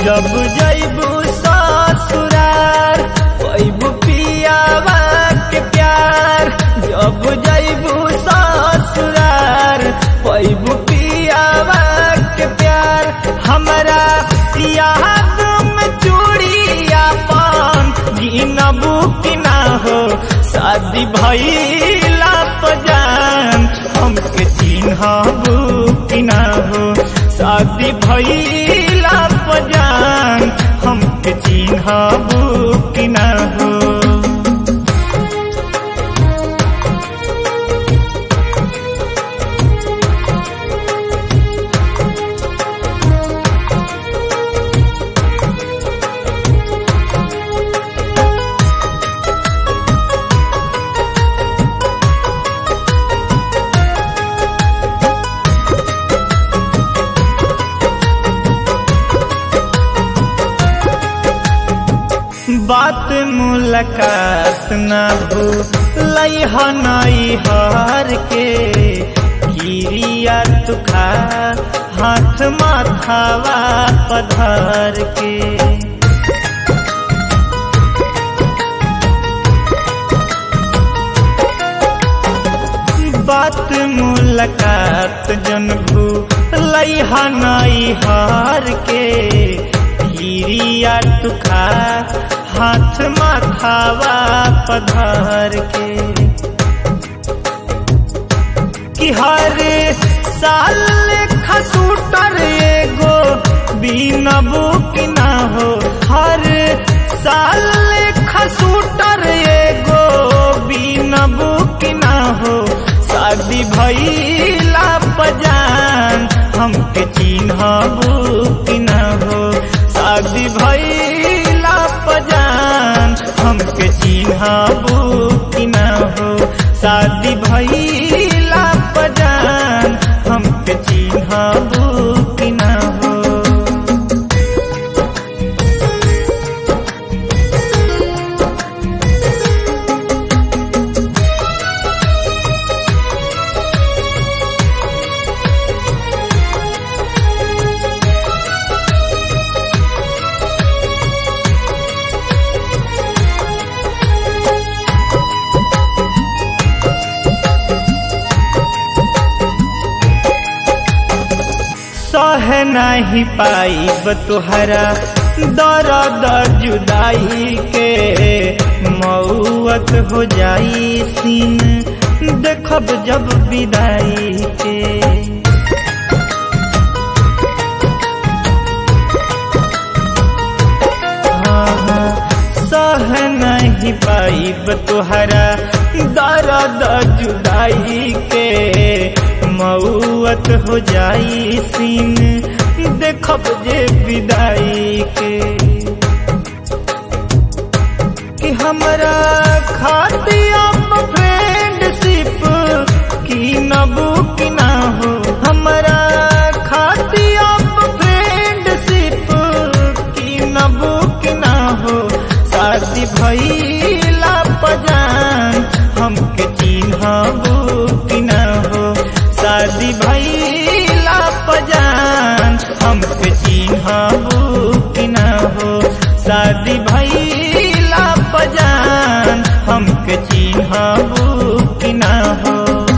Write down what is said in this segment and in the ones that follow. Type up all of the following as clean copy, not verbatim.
जब जइबू ससुरार पैबू पियावा के प्यार, जब जइबू ससुरार पैबू पियावा के प्यार। हमरा याद में चूड़िया पान गिनबू कि ना हो, शादी भइला पजान हमके चिन्हबू कि ना हो, शादी भइला पजान हमके चिन्हबू कि ना हो। बात मुलाकात न भूलैह नैहर के, गिरिया तुखा हाथ माथावा पधर के। बात मुलाकात जन भूलैह नैहर के, गिरिया तुखा हाथ माथावा पधर के। कि हर साल खसूटर एगो बीनबू कि ना हो, हर साल खसूटर एगो बीनबू कि ना हो, शादी भइला पजान हमके चिन्हबू कि ना हो, शादी भइला पजान हमके चिन्हबू कि ना हो, शादी भइला पजान हमके चिन्हबू कि ना हो। सह नहीं पाइब तुहरा दर्द जुदाई के, मौत हो जाई सीन देखब जब विदाई के। सह नहीं पाइब तुहरा दर्द जुदाई के, मौत हो जाई सीन देखब जे विदाई के। कि हमरा खातिया फ्रेंडशिप की नबू कि ना हो, हमरा खातिया फ्रेंडशिप की नबू कि ना हो, शादी भइला पजान हमके चिन्हबू कि ना हो, शादी भइला पजान हमके चिन्हबू कि ना हो, शादी भइला पजान हमके चिन्हबू कि ना हो।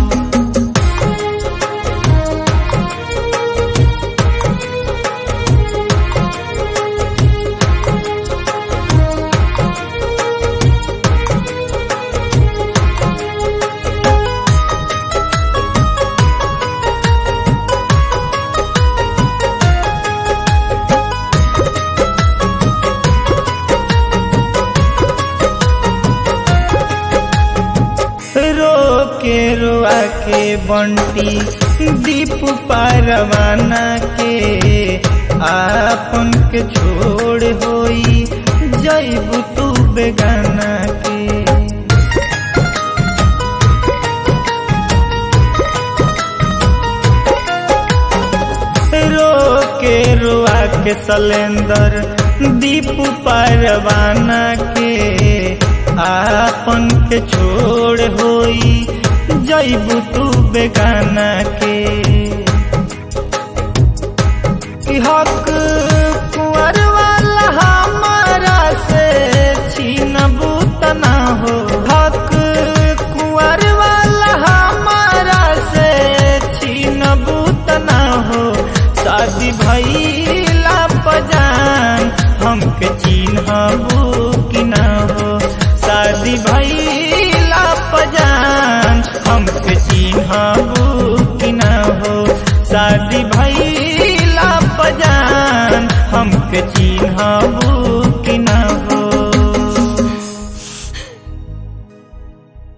के रुआ के बंटी दीप परवाना के, आपन के छोड़ होई जइबू तू बेगाना के। रो के रुआ के सलेंदर दीप परवाना के, आपन के छोड़ होई जइबू तू बेगाना के। कि हक कुंवरवा भइला पजान हमके चिन्हबू कि ना हो, शादी भइला पजान हमके चिन्हबू कि ना हो, शादी भइला पजान हमके चिन्हबू